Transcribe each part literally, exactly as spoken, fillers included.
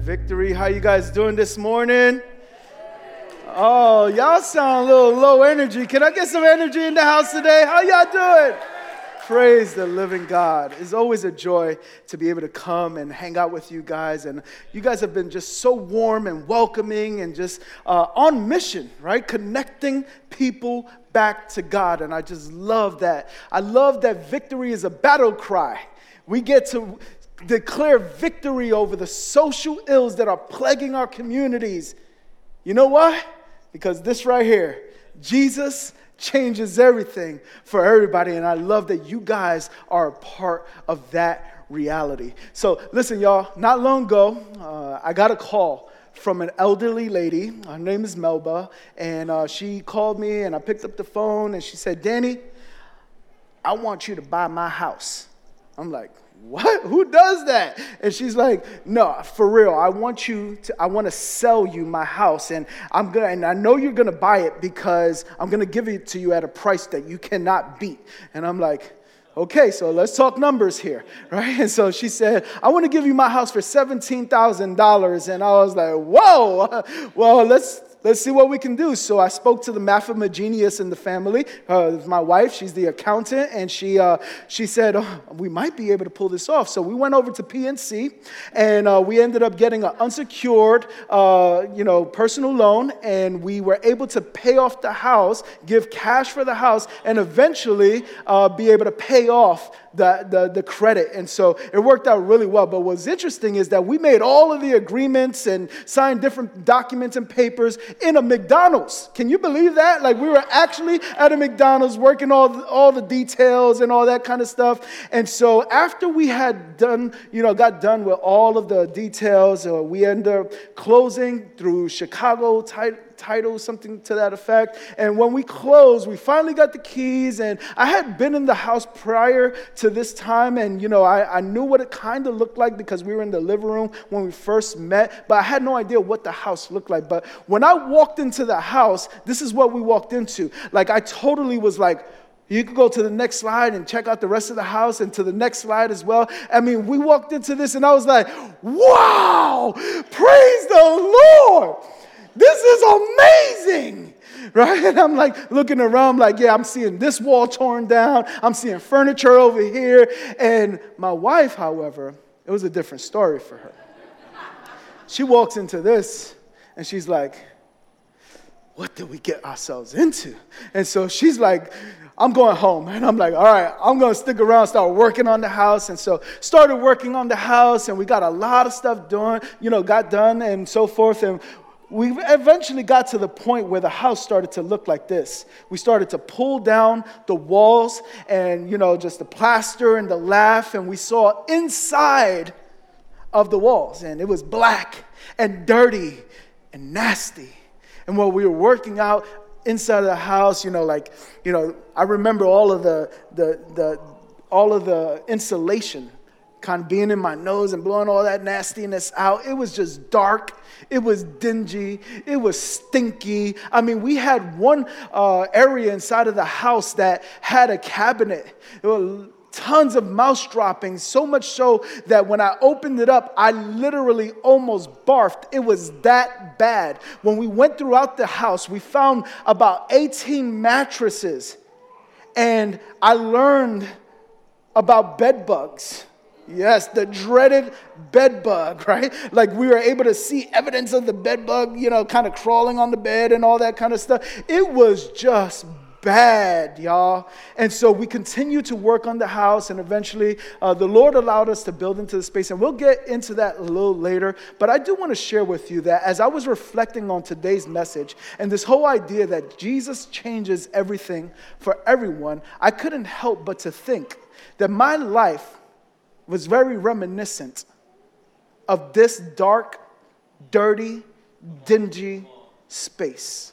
Victory. How you guys doing this morning? Oh, y'all sound a little low energy. Can I get some energy in the house today? How y'all doing? Praise the living God. It's always a joy to be able to come and hang out with you guys. And you guys have been just so warm and welcoming and just uh, on mission, right? Connecting people back to God. And I just love that. I love that victory is a battle cry. We get to declare victory over the social ills that are plaguing our communities. You know why? Because this right here, Jesus changes everything for everybody. And I love that you guys are a part of that reality. So listen, y'all, not long ago, uh, I got a call from an elderly lady. Her name is Melba. And uh, she called me and I picked up the phone and she said, Danny, I want you to buy my house. I'm like, what? Who does that? And she's like, no, for real. I want you to, I want to sell you my house. And I'm going to, and I know you're going to buy it because I'm going to give it to you at a price that you cannot beat. And I'm like, okay, so let's talk numbers here, right? And so she said, I want to give you my house for seventeen thousand dollars. And I was like, whoa, well, let's Let's see what we can do. So I spoke to the mathemagenius in the family. Uh, my wife, she's the accountant, and she uh, she said, oh, we might be able to pull this off. So we went over to P N C, and uh, we ended up getting an unsecured, uh, you know, personal loan, and we were able to pay off the house, give cash for the house, and eventually uh, be able to pay off the, the, the credit. And so it worked out really well. But what's interesting is that we made all of the agreements and signed different documents and papers in a McDonald's. Can you believe that? Like we were actually at a McDonald's working all the, all the details and all that kind of stuff. And so after we had done, you know, got done with all of the details, uh, we ended up closing through Chicago title. title, something to that effect. And when we closed, we finally got the keys. And I had been in the house prior to this time. And, you know, I, I knew what it kind of looked like because we were in the living room when we first met. But I had no idea what the house looked like. But when I walked into the house, this is what we walked into. Like, I totally was like, you could go to the next slide and check out the rest of the house and to the next slide as well. I mean, we walked into this and I was like, wow, praise the Lord. This is amazing, right? And I'm like looking around like, yeah, I'm seeing this wall torn down. I'm seeing furniture over here. And my wife, however, it was a different story for her. She walks into this and she's like, what did we get ourselves into? And so she's like, I'm going home. And I'm like, all right, I'm going to stick around, start working on the house. And so started working on the house and we got a lot of stuff done, you know, got done and so forth. And we eventually got to the point where the house started to look like this. We started to pull down the walls and, you know, just the plaster and the lath. And we saw inside of the walls. And it was black and dirty and nasty. And while we were working out inside of the house, you know, like, you know, I remember all of the, the, the all of the insulation kind of being in my nose and blowing all that nastiness out. It was just dark. It was dingy. It was stinky. I mean, we had one uh, area inside of the house that had a cabinet. There were tons of mouse droppings, so much so that when I opened it up, I literally almost barfed. It was that bad. When we went throughout the house, we found about eighteen mattresses. And I learned about bed bugs. Yes, the dreaded bed bug, right? Like we were able to see evidence of the bed bug, you know, kind of crawling on the bed and all that kind of stuff. It was just bad, y'all. And so we continued to work on the house, and eventually uh, the Lord allowed us to build into the space. And we'll get into that a little later. But I do want to share with you that as I was reflecting on today's message and this whole idea that Jesus changes everything for everyone, I couldn't help but to think that my life was very reminiscent of this dark, dirty, dingy space.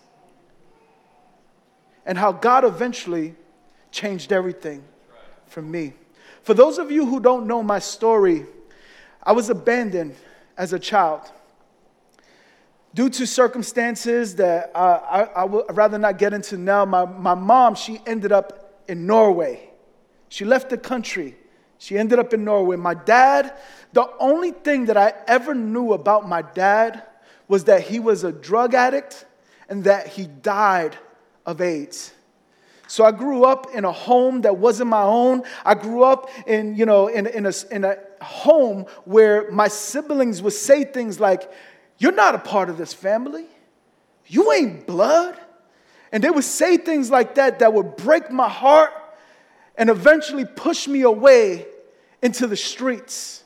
And how God eventually changed everything for me. For those of you who don't know my story, I was abandoned as a child. Due to circumstances that uh, I, I would rather not get into now, my, my mom, she ended up in Norway. She left the country. She ended up in Norway. My dad, the only thing that I ever knew about my dad was that he was a drug addict and that he died of AIDS. So I grew up in a home that wasn't my own. I grew up in, you know, in, in, a, in a home where my siblings would say things like, "You're not a part of this family. You ain't blood." And they would say things like that that would break my heart and eventually push me away into the streets.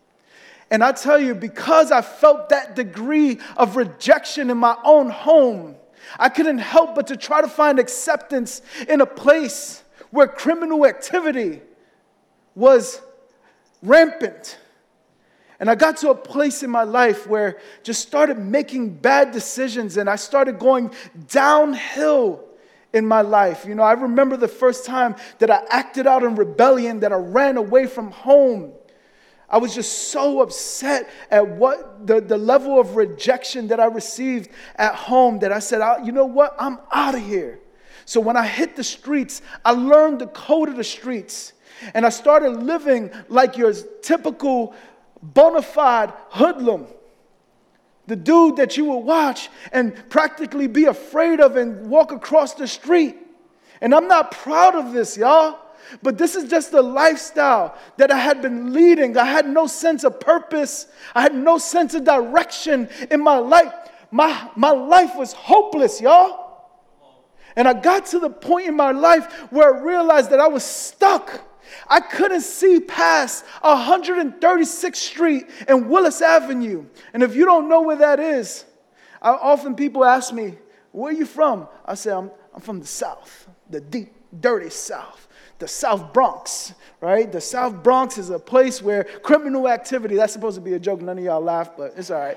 And I tell you, because I felt that degree of rejection in my own home, I couldn't help but to try to find acceptance in a place where criminal activity was rampant. And I got to a place in my life where just started making bad decisions, and I started going downhill in my life. You know, I remember the first time that I acted out in rebellion, that I ran away from home. I was just so upset at what the, the level of rejection that I received at home that I said, you know what, I'm out of here. So when I hit the streets, I learned the code of the streets. And I started living like your typical bona fide hoodlum. The dude that you will watch and practically be afraid of and walk across the street. And I'm not proud of this, y'all. But this is just the lifestyle that I had been leading. I had no sense of purpose. I had no sense of direction in my life. My, my life was hopeless, y'all. And I got to the point in my life where I realized that I was stuck. I couldn't see past one hundred thirty-sixth Street and Willis Avenue. And if you don't know where that is, I, often people ask me, "Where are you from?" I say, I'm, I'm from the South, the deep, dirty South. The South Bronx, right? The South Bronx is a place where criminal activity, that's supposed to be a joke, none of y'all laugh, but it's all right.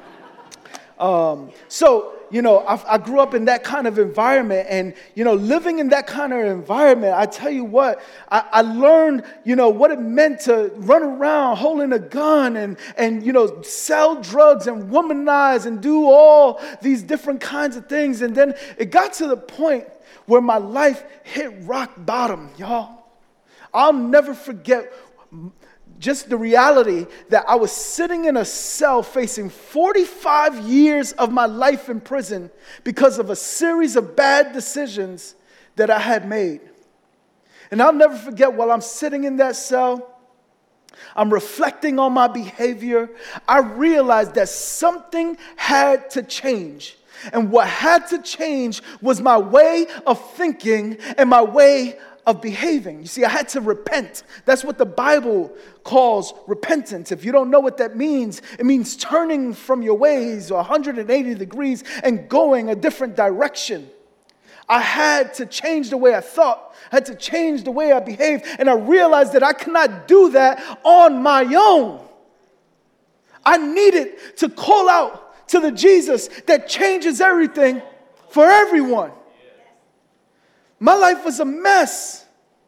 Um, so, you know, I, I grew up in that kind of environment, and, you know, living in that kind of environment, I tell you what, I, I learned, you know, what it meant to run around holding a gun and, and, you know, sell drugs and womanize and do all these different kinds of things. And then it got to the point where my life hit rock bottom, y'all. I'll never forget just the reality that I was sitting in a cell facing forty-five years of my life in prison because of a series of bad decisions that I had made. And I'll never forget, while I'm sitting in that cell, I'm reflecting on my behavior, I realized that something had to change. And what had to change was my way of thinking and my way of behaving. You see, I had to repent. That's what the Bible calls repentance. If you don't know what that means, it means turning from your ways one hundred eighty degrees and going a different direction. I had to change the way I thought. I had to change the way I behaved. And I realized that I could not do that on my own. I needed to call out to the Jesus that changes everything for everyone. My life was a mess.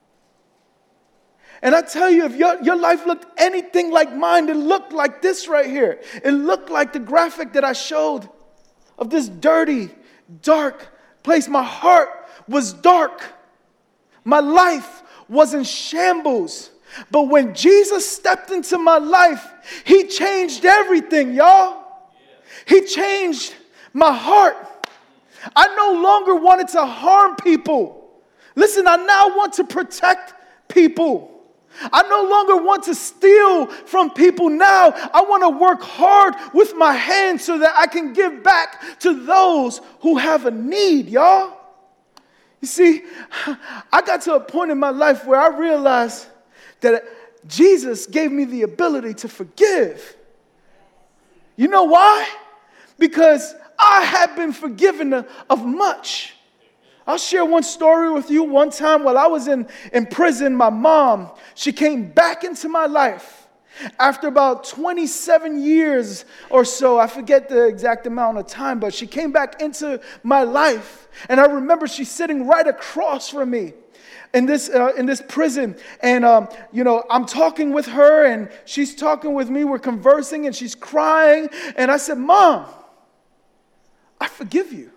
And I tell you, if your, your life looked anything like mine, it looked like this right here. It looked like the graphic that I showed of this dirty, dark place. My heart was dark. My life was in shambles. But when Jesus stepped into my life, he changed everything, y'all. He changed my heart. I no longer wanted to harm people. Listen, I now want to protect people. I no longer want to steal from people. Now I want to work hard with my hands so that I can give back to those who have a need, y'all. You see, I got to a point in my life where I realized that Jesus gave me the ability to forgive. You know why? Because I have been forgiven of much. I'll share one story with you. One time while I was in, in prison, my mom, she came back into my life. After about twenty-seven years or so, I forget the exact amount of time, but she came back into my life. And I remember she's sitting right across from me in this uh, in this prison. And, um, you know, I'm talking with her and she's talking with me. We're conversing and she's crying. And I said, "Mom, I forgive you."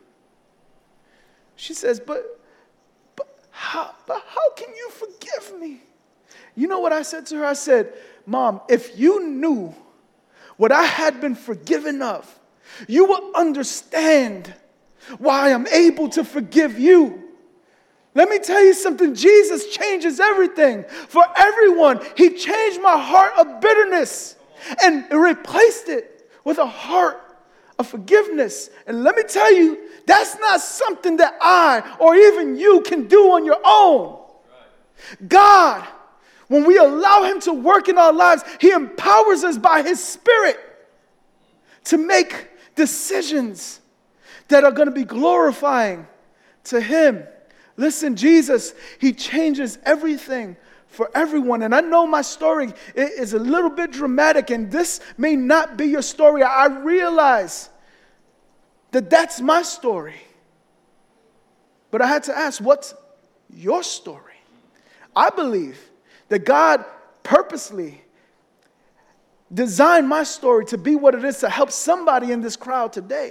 She says, but, but, how, but how can you forgive me? You know what I said to her? I said, Mom, if you knew what I had been forgiven of, you will understand why I'm able to forgive you. Let me tell you something. Jesus changes everything for everyone. He changed my heart of bitterness and replaced it with a heart of forgiveness. And let me tell you, that's not something that I or even you can do on your own. God, when we allow him to work in our lives, he empowers us by his Spirit to make decisions that are going to be glorifying to him. Listen, Jesus, he changes everything for everyone. And I know my story is a little bit dramatic, and this may not be your story. I realize that that's my story. But I had to ask, what's your story? I believe that God purposely designed my story to be what it is to help somebody in this crowd today.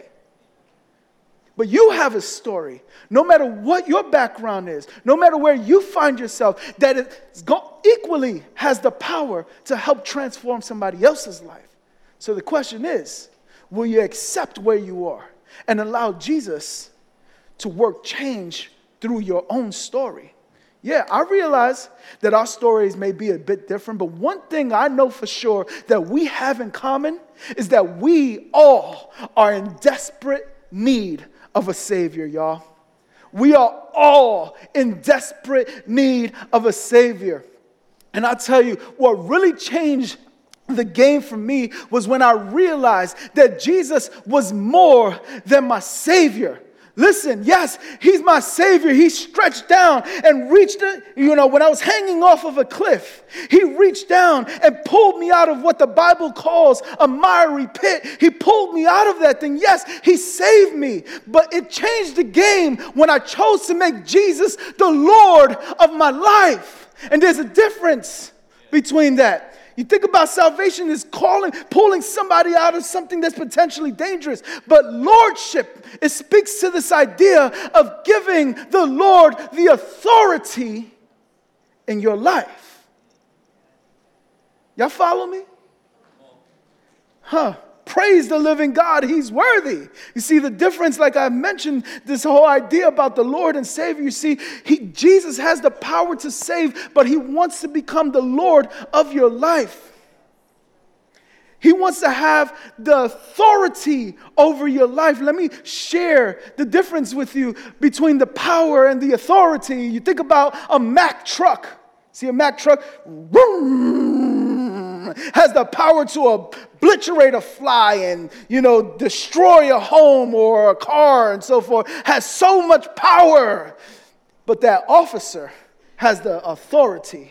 But you have a story, no matter what your background is, no matter where you find yourself, that it equally has the power to help transform somebody else's life. So the question is, will you accept where you are and allow Jesus to work change through your own story? Yeah, I realize that our stories may be a bit different, but one thing I know for sure that we have in common is that we all are in desperate need of a Savior, y'all. We are all in desperate need of a Savior. And I'll tell you, what really changed the game for me was when I realized that Jesus was more than my Savior. Listen, yes, he's my Savior. He stretched down and reached, you know, when I was hanging off of a cliff, he reached down and pulled me out of what the Bible calls a miry pit. He pulled me out of that thing. Yes, he saved me, but it changed the game when I chose to make Jesus the Lord of my life. And there's a difference between that. You think about salvation is calling, pulling somebody out of something that's potentially dangerous. But lordship, it speaks to this idea of giving the Lord the authority in your life. Y'all follow me? Huh. Praise the living God. He's worthy. You see the difference, like I mentioned, this whole idea about the Lord and Savior. You see, he, Jesus has the power to save, but he wants to become the Lord of your life. He wants to have the authority over your life. Let me share the difference with you between the power and the authority. You think about a Mack truck. See a Mack truck? Has the power to obliterate a fly and, you know, destroy a home or a car and so forth. Has so much power. But that officer has the authority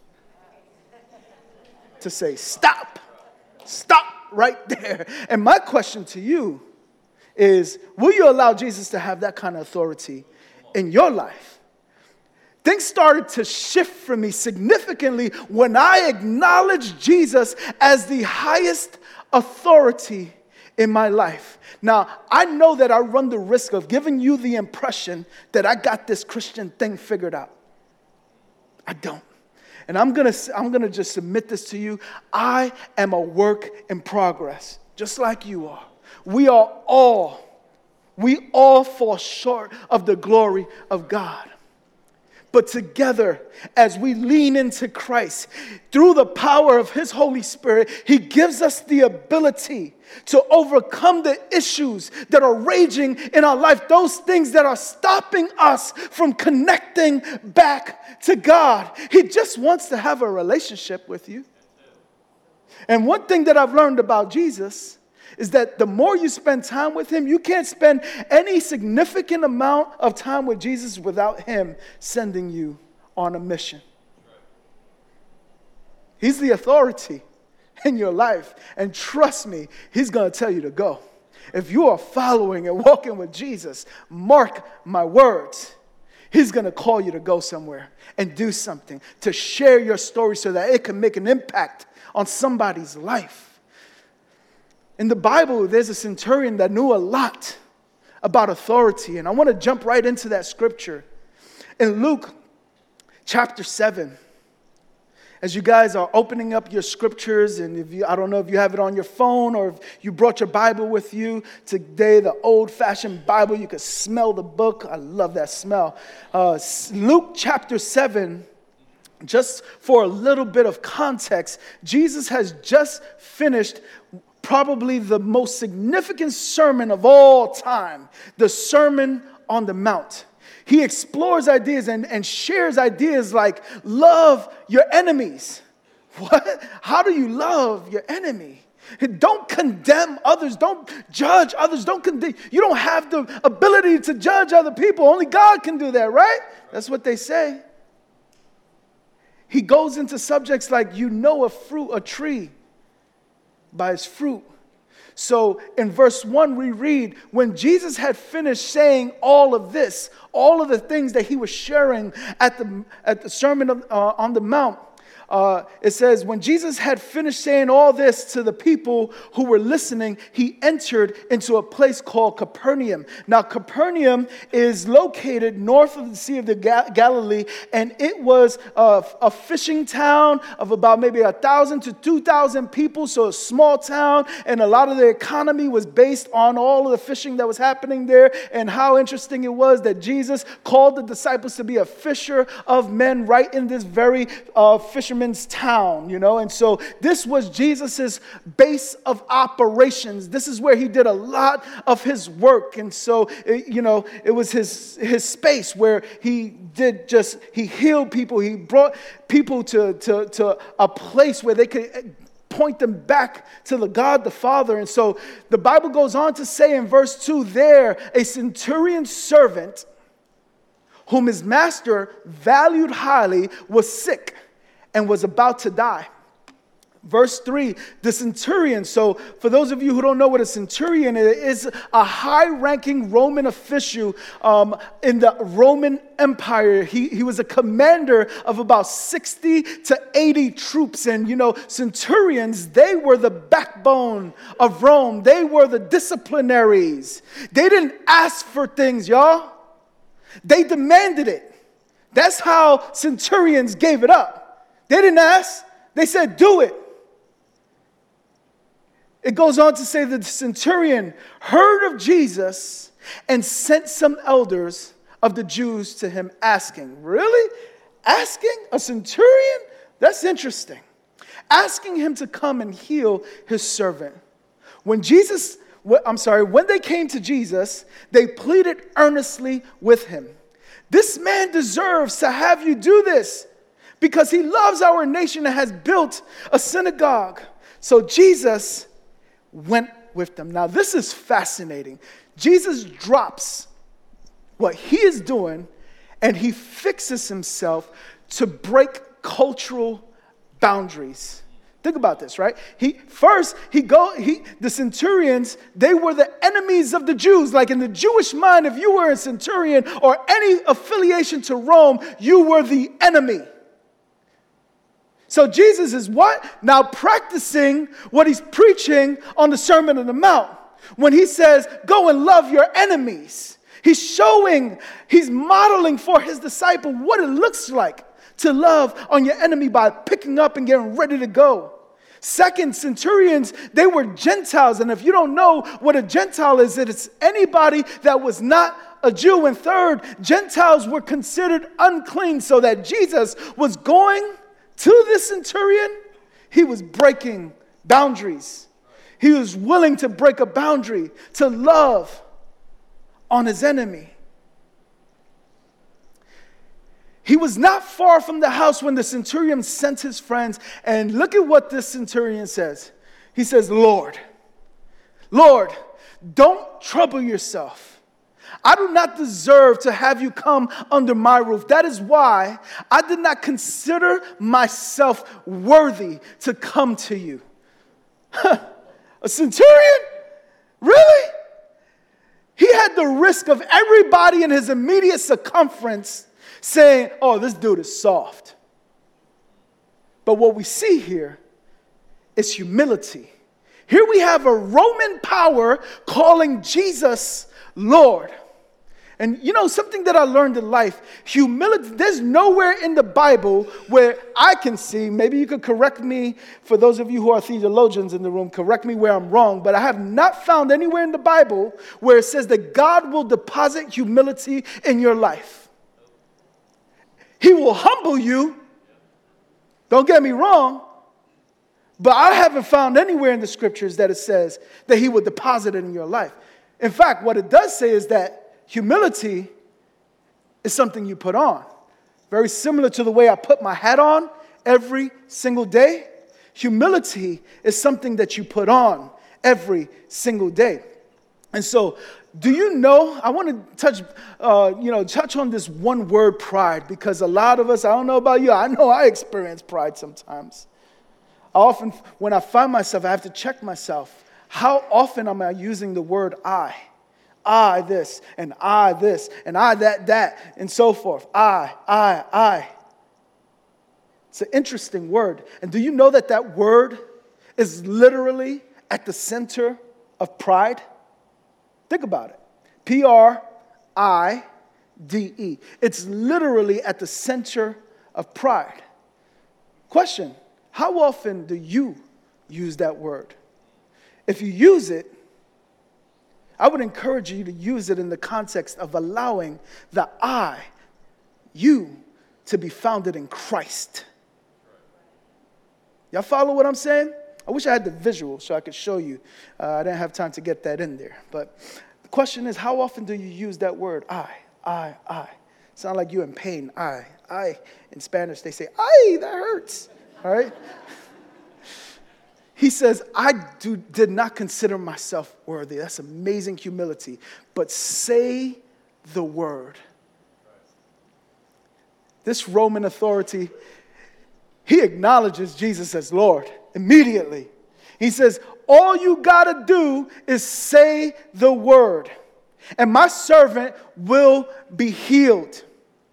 to say, stop. Stop right there. And my question to you is, will you allow Jesus to have that kind of authority in your life? Things started to shift for me significantly when I acknowledged Jesus as the highest authority in my life. Now, I know that I run the risk of giving you the impression that I got this Christian thing figured out. I don't. And I'm going to I'm going to just submit this to you. I am a work in progress, just like you are. We are all, we all fall short of the glory of God. But together, as we lean into Christ, through the power of his Holy Spirit, he gives us the ability to overcome the issues that are raging in our life, those things that are stopping us from connecting back to God. He just wants to have a relationship with you. And one thing that I've learned about Jesus is that the more you spend time with him, you can't spend any significant amount of time with Jesus without him sending you on a mission. He's the authority in your life. And trust me, he's going to tell you to go. If you are following and walking with Jesus, mark my words, he's going to call you to go somewhere and do something, to share your story so that it can make an impact on somebody's life. In the Bible, there's a centurion that knew a lot about authority. And I want to jump right into that scripture. In Luke chapter seven, As you guys are opening up your scriptures, and if you, I don't know if you have it on your phone or if you brought your Bible with you today, the old-fashioned Bible, you could smell the book. I love that smell. Uh, Luke chapter seven, just for a little bit of context, Jesus has just finished probably the most significant sermon of all time, the Sermon on the Mount. He explores ideas and, and shares ideas like love your enemies. What? How do you love your enemy? Don't condemn others. Don't judge others. Don't condemn. You don't have the ability to judge other people. Only God can do that, right? That's what they say. He goes into subjects like, you know a fruit, a tree by its fruit. So in verse one, we read, when Jesus had finished saying all of this, all of the things that he was sharing at the, at the Sermon of, uh, on the Mount, Uh, it says, when Jesus had finished saying all this to the people who were listening, he entered into a place called Capernaum. Now, Capernaum is located north of the Sea of the Ga- Galilee, and it was a, a fishing town of about maybe one thousand to two thousand people, so a small town, and a lot of the economy was based on all of the fishing that was happening there. And how interesting it was that Jesus called the disciples to be a fisher of men right in this very uh, fisherman town, you know, and so this was Jesus's base of operations. This is where he did a lot of his work, and so it, you know, it was his his space where he did just he healed people. He brought people to to to a place where they could point them back to the God the Father. And so the Bible goes on to say in verse two, there a centurion servant whom his master valued highly was sick and was about to die. Verse three, the centurion. So for those of you who don't know what a centurion is, is a high-ranking Roman official um, in the Roman Empire. He, he was a commander of about sixty to eighty troops. And, you know, centurions, they were the backbone of Rome. They were the disciplinaries. They didn't ask for things, y'all. They demanded it. That's how centurions gave it up. They didn't ask. They said, do it. It goes on to say that the centurion heard of Jesus and sent some elders of the Jews to him asking. Really? Asking a centurion? That's interesting. Asking him to come and heal his servant. When Jesus, I'm sorry, when they came to Jesus, they pleaded earnestly with him. This man deserves to have you do this, because he loves our nation and has built a synagogue. So Jesus went with them. Now, this is fascinating. Jesus drops what he is doing, and he fixes himself to break cultural boundaries. Think about this, right? He first he go he the centurions, they were the enemies of the Jews. Like in the Jewish mind, if you were a centurion or any affiliation to Rome, you were the enemy. So Jesus is what? Now practicing what he's preaching on the Sermon on the Mount. When he says, go and love your enemies. He's showing, he's modeling for his disciple what it looks like to love on your enemy by picking up and getting ready to go. Second, centurions, they were Gentiles. And if you don't know what a Gentile is, it's anybody that was not a Jew. And third, Gentiles were considered unclean, so that Jesus was going to this centurion, he was breaking boundaries. He was willing to break a boundary to love on his enemy. He was not far from the house when the centurion sent his friends. And look at what this centurion says. He says, Lord, Lord, don't trouble yourself. I do not deserve to have you come under my roof. That is why I did not consider myself worthy to come to you. A centurion? Really? He had the risk of everybody in his immediate circumference saying, oh, this dude is soft. But what we see here is humility. Here we have a Roman power calling Jesus Lord. And you know, something that I learned in life, humility, there's nowhere in the Bible where I can see, maybe you could correct me, for those of you who are theologians in the room, correct me where I'm wrong, but I have not found anywhere in the Bible where it says that God will deposit humility in your life. He will humble you, don't get me wrong, but I haven't found anywhere in the scriptures that it says that he will deposit it in your life. In fact, what it does say is that humility is something you put on. Very similar to the way I put my hat on every single day. Humility is something that you put on every single day. And so, do you know, I want to touch, uh, you know, touch on this one word, pride, because a lot of us, I don't know about you, I know I experience pride sometimes. I often, when I find myself, I have to check myself. How often am I using the word I? I this, and I this, and I that, that, and so forth. I, I, I. It's an interesting word. And do you know that that word is literally at the center of pride? Think about it. P R I D E. It's literally at the center of pride. Question, how often do you use that word? If you use it, I would encourage you to use it in the context of allowing the I, you, to be founded in Christ. Y'all follow what I'm saying? I wish I had the visual so I could show you. Uh, I didn't have time to get that in there. But the question is, how often do you use that word, I, I, I? Sound like you're in pain, I, I. In Spanish, they say, ay, that hurts. All right? He says, I do, did not consider myself worthy. That's amazing humility. But say the word. This Roman authority, he acknowledges Jesus as Lord immediately. He says, all you got to do is say the word, and my servant will be healed.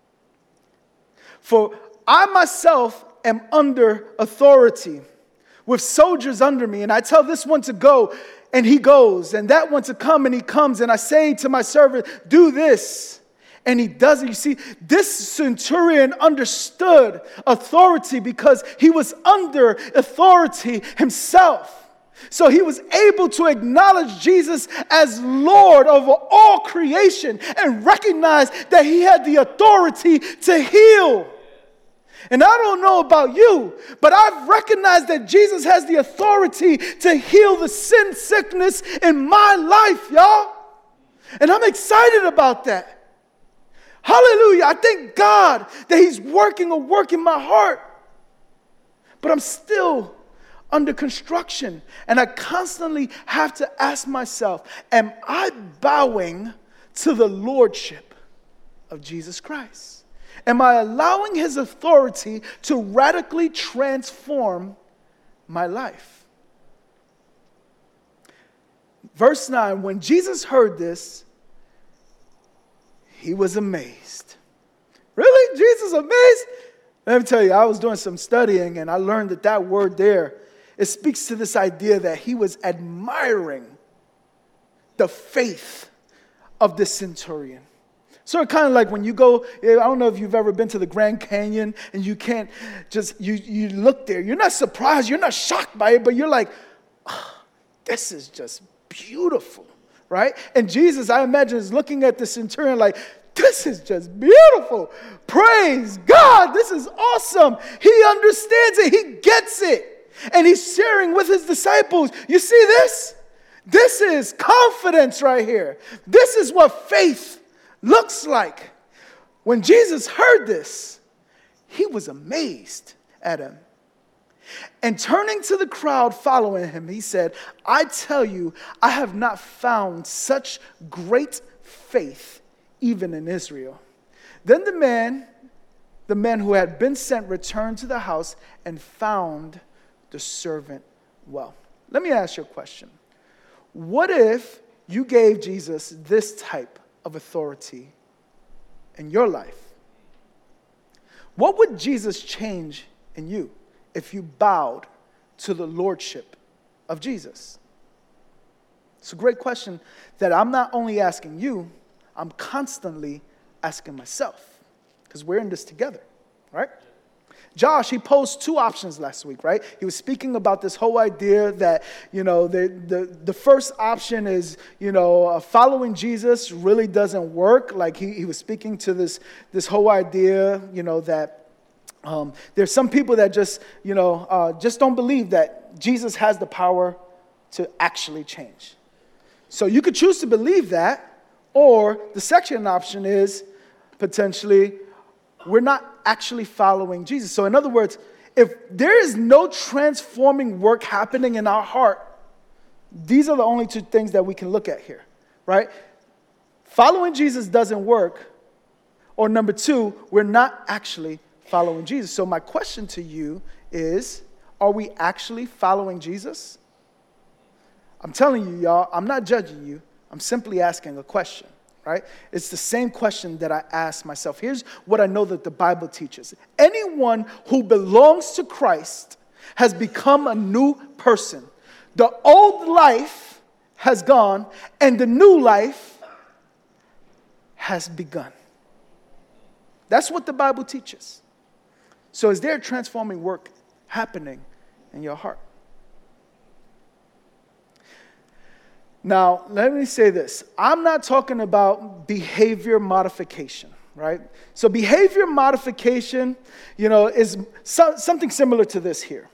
For I myself am under authority, with soldiers under me, and I tell this one to go, and he goes, and that one to come, and he comes, and I say to my servant, do this, and he does it. You see, this centurion understood authority because he was under authority himself. So he was able to acknowledge Jesus as Lord over all creation and recognize that he had the authority to heal. And I don't know about you, but I've recognized that Jesus has the authority to heal the sin sickness in my life, y'all. And I'm excited about that. Hallelujah. I thank God that he's working a work in my heart. But I'm still under construction. And I constantly have to ask myself, am I bowing to the lordship of Jesus Christ? Am I allowing his authority to radically transform my life? Verse nine, when Jesus heard this, he was amazed. Really? Jesus amazed? Let me tell you, I was doing some studying and I learned that that word there, it speaks to this idea that he was admiring the faith of the centurion. So kind of like when you go, I don't know if you've ever been to the Grand Canyon and you can't just, you, you look there. You're not surprised. You're not shocked by it, but you're like, oh, this is just beautiful, right? And Jesus, I imagine, is looking at the centurion like, this is just beautiful. Praise God. This is awesome. He understands it. He gets it. And he's sharing with his disciples. You see this? This is confidence right here. This is what faith looks like. When Jesus heard this, he was amazed at him. And turning to the crowd following him, he said, I tell you, I have not found such great faith even in Israel. Then the man, the man who had been sent returned to the house and found the servant well. Let me ask you a question. What if you gave Jesus this type of authority in your life? What would Jesus change in you if you bowed to the lordship of Jesus? It's a great question that I'm not only asking you, I'm constantly asking myself, because we're in this together, right? Josh, he posed two options last week, right? He was speaking about this whole idea that, you know, the the, the first option is, you know, uh, following Jesus really doesn't work. Like he, he was speaking to this, this whole idea, you know, that um, there's some people that just, you know, uh, just don't believe that Jesus has the power to actually change. So you could choose to believe that, or the second option is potentially we're not actually following Jesus. So in other words, if there is no transforming work happening in our heart, these are the only two things that we can look at here, right? Following Jesus doesn't work, or number two, we're not actually following Jesus. So my question to you is, are we actually following Jesus? I'm telling you, y'all, I'm not judging you. I'm simply asking a question. Right? It's the same question that I ask myself. Here's what I know that the Bible teaches. Anyone who belongs to Christ has become a new person. The old life has gone and the new life has begun. That's what the Bible teaches. So is there a transforming work happening in your heart? Now, let me say this. I'm not talking about behavior modification, right? So behavior modification, you know, is so, something similar to this here.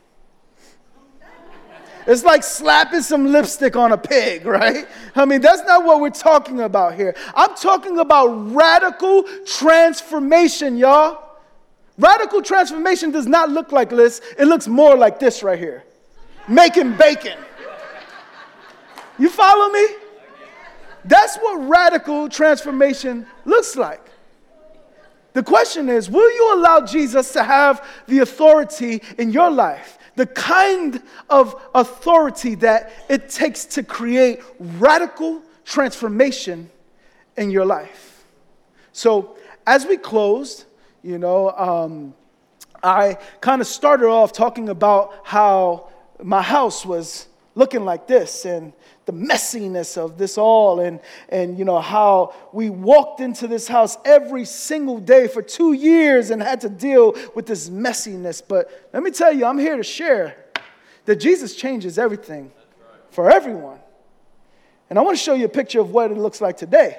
It's like slapping some lipstick on a pig, right? I mean, that's not what we're talking about here. I'm talking about radical transformation, y'all. Radical transformation does not look like this. It looks more like this right here. Making bacon. You follow me? That's what radical transformation looks like. The question is, will you allow Jesus to have the authority in your life? The kind of authority that it takes to create radical transformation in your life. So as we closed, you know, um, I kind of started off talking about how my house was looking like this and the messiness of this all, and, and you know, how we walked into this house every single day for two years and had to deal with this messiness. But let me tell you, I'm here to share that Jesus changes everything for everyone. And I want to show you a picture of what it looks like today.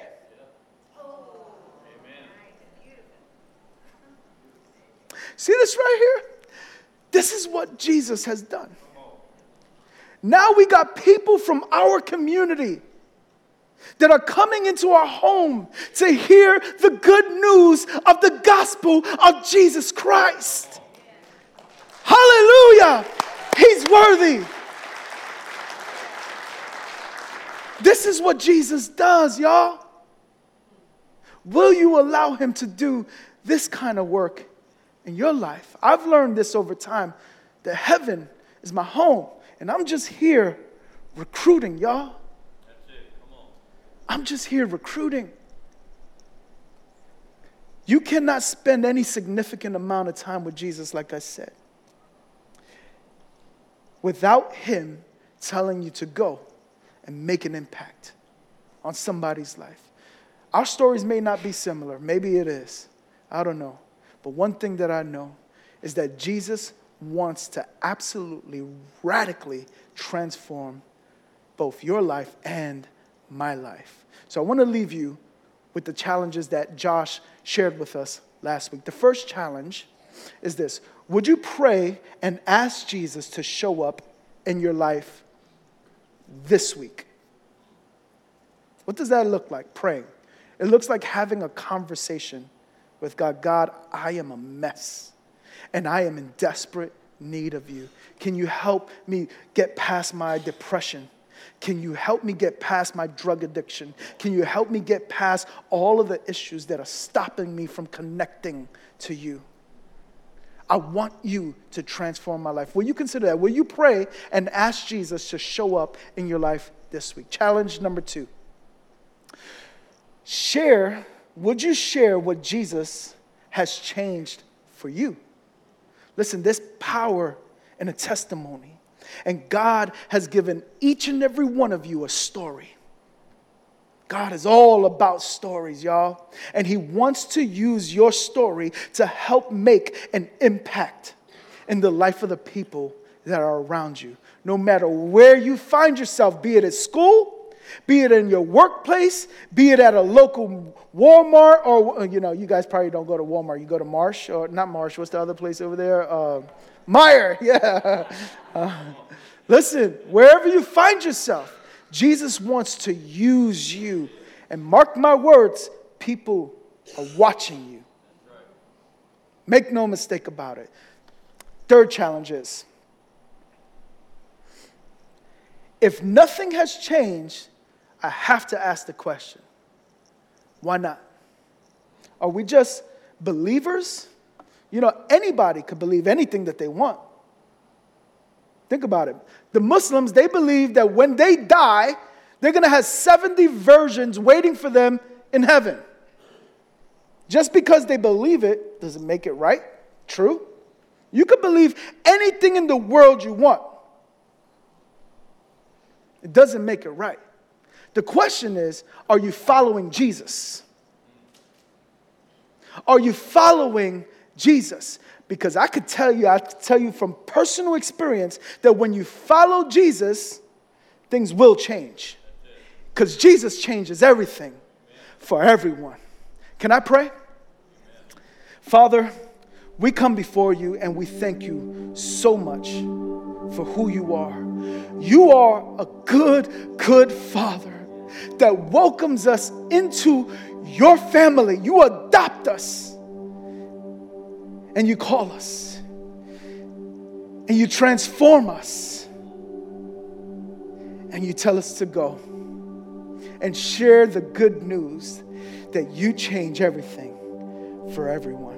See this right here? This is what Jesus has done. Now we got people from our community that are coming into our home to hear the good news of the gospel of Jesus Christ. Hallelujah! He's worthy. This is what Jesus does, y'all. Will you allow him to do this kind of work in your life? I've learned this over time, that heaven is my home. And I'm just here recruiting, y'all. That's it. Come on. I'm just here recruiting. You cannot spend any significant amount of time with Jesus, like I said, without him telling you to go and make an impact on somebody's life. Our stories may not be similar. Maybe it is. I don't know. But one thing that I know is that Jesus wants to absolutely, radically transform both your life and my life. So I want to leave you with the challenges that Josh shared with us last week. The first challenge is this. Would you pray and ask Jesus to show up in your life this week? What does that look like, praying? It looks like having a conversation with God. God, I am a mess. And I am in desperate need of you. Can you help me get past my depression? Can you help me get past my drug addiction? Can you help me get past all of the issues that are stopping me from connecting to you? I want you to transform my life. Will you consider that? Will you pray and ask Jesus to show up in your life this week? Challenge number two. Share, would you share what Jesus has changed for you? Listen, there's power in a testimony. And God has given each and every one of you a story. God is all about stories, y'all. And he wants to use your story to help make an impact in the life of the people that are around you. No matter where you find yourself, be it at school, be it in your workplace, be it at a local Walmart, or, you know, you guys probably don't go to Walmart. You go to Marsh, or not Marsh, what's the other place over there? Uh, Meijer, yeah. Uh, listen, wherever you find yourself, Jesus wants to use you. And mark my words, people are watching you. Make no mistake about it. Third challenge is, if nothing has changed, I have to ask the question, why not? Are we just believers? You know, anybody could believe anything that they want. Think about it. The Muslims, they believe that when they die, they're going to have seventy virgins waiting for them in heaven. Just because they believe it doesn't make it right. True. You could believe anything in the world you want. It doesn't make it right. The question is, are you following Jesus? Are you following Jesus? Because I could tell you, I could tell you from personal experience that when you follow Jesus, things will change. Because Jesus changes everything for everyone. Can I pray? Father, we come before you and we thank you so much for who you are. You are a good, good Father that welcomes us into your family. You adopt us. And you call us. And you transform us. And you tell us to go and share the good news that you change everything for everyone.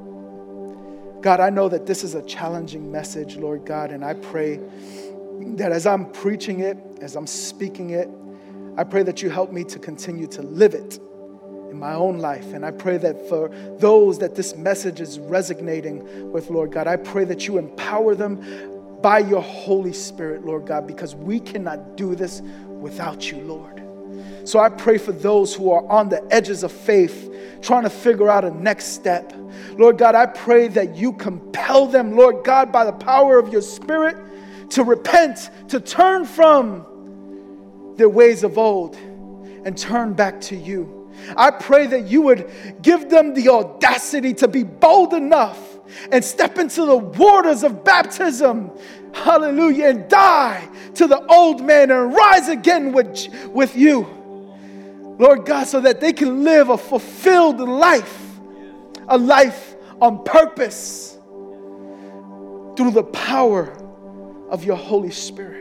God, I know that this is a challenging message, Lord God, and I pray that as I'm preaching it, as I'm speaking it, I pray that you help me to continue to live it in my own life. And I pray that for those that this message is resonating with, Lord God, I pray that you empower them by your Holy Spirit, Lord God, because we cannot do this without you, Lord. So I pray for those who are on the edges of faith, trying to figure out a next step. Lord God, I pray that you compel them, Lord God, by the power of your Spirit, to repent, to turn from their ways of old and turn back to you. I pray that you would give them the audacity to be bold enough and step into the waters of baptism, hallelujah, and die to the old man and rise again with, with you, Lord God, so that they can live a fulfilled life, a life on purpose through the power of your Holy Spirit.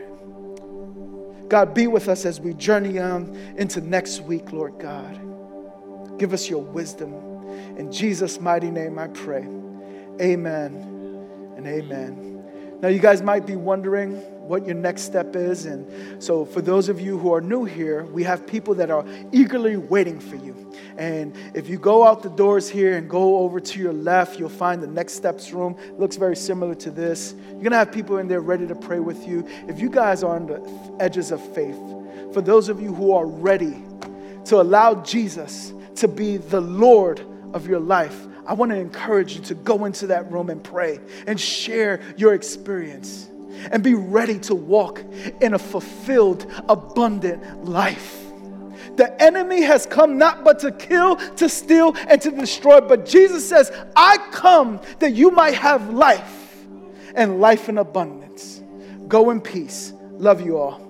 God, be with us as we journey on into next week, Lord God. Give us your wisdom. In Jesus' mighty name I pray. Amen and amen. Now you guys might be wondering what your next step is. And so for those of you who are new here, we have people that are eagerly waiting for you. And if you go out the doors here and go over to your left, you'll find the Next Steps room. It looks very similar to this. You're going to have people in there ready to pray with you. If you guys are on the edges of faith, for those of you who are ready to allow Jesus to be the Lord of your life, I want to encourage you to go into that room and pray and share your experience and be ready to walk in a fulfilled, abundant life. The enemy has come not but to kill, to steal, and to destroy. But Jesus says, I come that you might have life and life in abundance. Go in peace. Love you all.